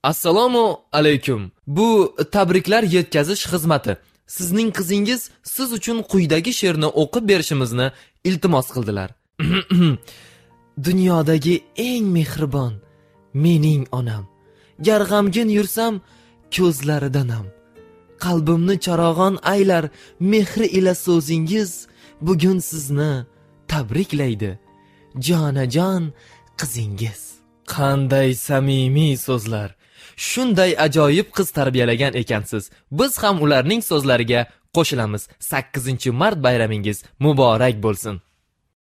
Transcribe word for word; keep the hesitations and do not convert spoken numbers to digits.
Assalomu alaykum. Bu tabriklar yetkazish xizmati. Sizning qizingiz siz uchun quyidagi she'rni o'qib berishimizni iltimos qildilar. Dunyodagi eng mehribon mening onam. Gar g'amgin yursam ko'zlaridanam. Qalbimni charog'on aylar mehri ila so'zingiz bugun sizni tabriklaydi. Jonajon qizingiz. Qanday samimiy so'zlar. Shunday ajoyib qiz tarbiyalagan ekansiz. Biz ham ularning so'zlariga qo'shilamiz. sakkizinchi mart bayramingiz muborak bo'lsin.